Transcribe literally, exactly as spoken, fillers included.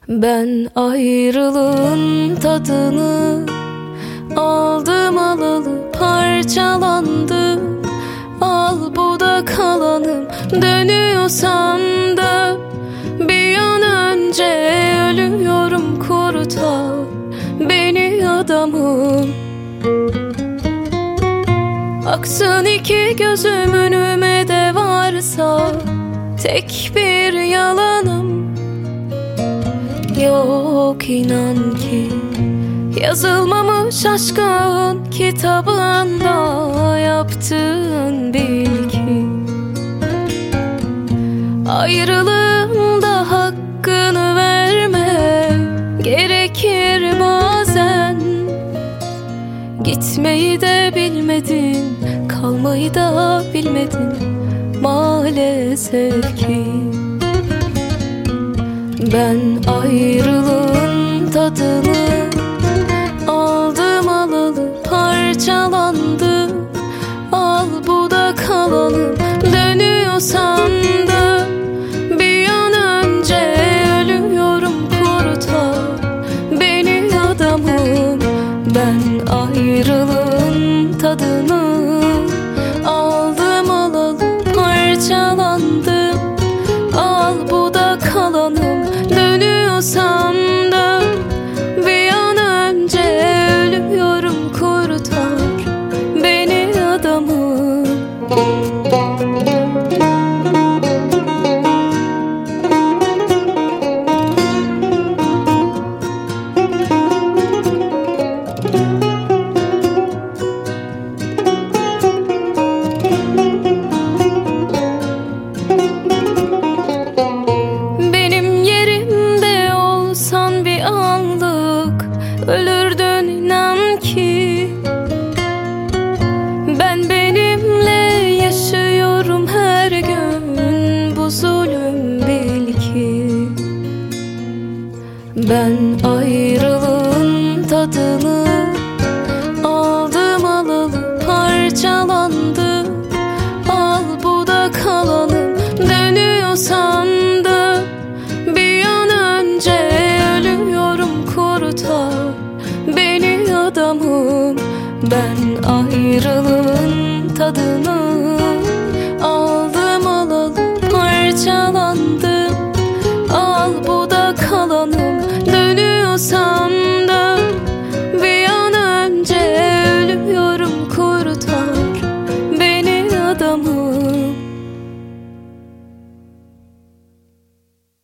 Ben ayrılığın tadını aldım alalı, parçalandım. Al bu da kalanım, dönüyorsan da bir an önce ölüyorum, kurtar beni adamım. Aksın iki gözüm, önüme de varsa tek bir yalanım. Yok inan ki yazılmamış aşkın kitabında, yaptığın bil ki ayrılığında hakkını verme gerekir bazen. Gitmeyi de bilmedin, kalmayı da bilmedin maalesef ki. Ben ayrılığın tadını aldım alalı, parçalandım. Al bu da kalanım, dönüyorsan da bir an önce ölüyorum, kurtar beni adamım. Ben ayrılığın tadını aldım alalı, parçalandım. Al bu da kalanım, dönüyorsan da bir an önce ölüyorum, kurtar beni adamım. Ölürdün inan ki. Ben benimle yaşıyorum her gün, bu zulüm bil ki. Ben ayrılığın tadını aldım alalı, parçalandım. Al bu da kalanım, dönüyorsan da bir an önce ölüyorum, kurtar beni adamım. Ben ayrılığın tadını aldım alalı, parçalandım. Al bu da kalanım, dönüyorsan